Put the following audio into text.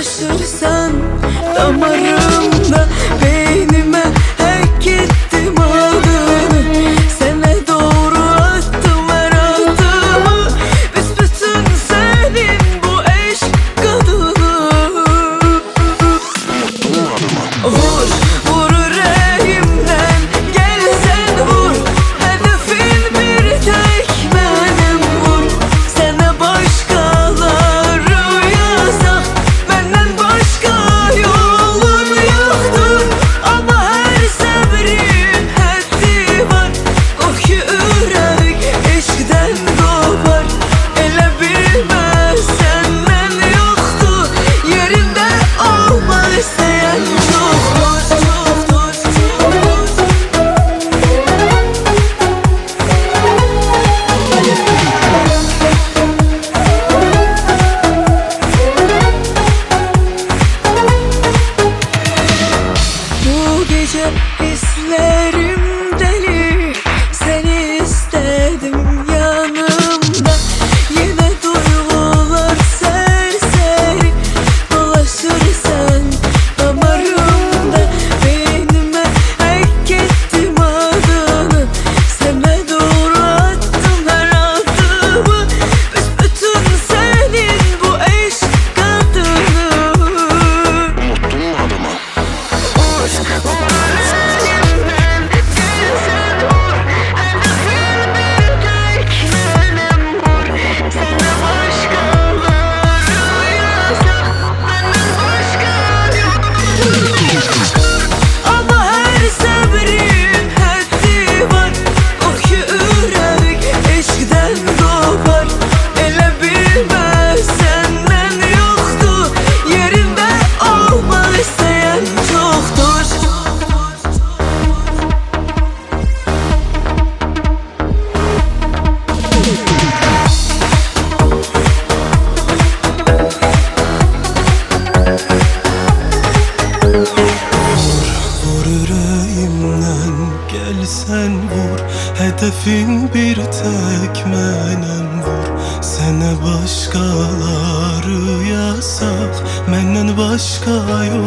dolaşırsan damarımda, beynime hack ettim adını. Sene doğru attım her adımı, büsbütün senin bu eşk kadını. Vur, vur yüreğimden, gel sen vur. Hedefin bir tek benim, vur. Sana başkaları yasak, benden başka yolun yoktur. Ama her sabrin haddi var. Kork ki yürek eşkden kopar. Ele bilmez senden yoktu, yerinde olmak isteyen çoktur, çoktur, çoktur. Bu gece hislerim deli, seni istedim yanımda. Yine duygular serseri, dolaşırsan damarımda, beynime hack ettim adını. Sana doğru attım her adımı, büsbütün senin bu eşk kadını. Ama her sabrin haddi var. Kork ki yürek eşkden kopar. Ele bilmez senden yoktu, yerinde olmak isteyen çoktur. Vur yüreğimden, gel sen vur. Hedefin bir tek menem, vur. Sene başkaları yasak, menden başka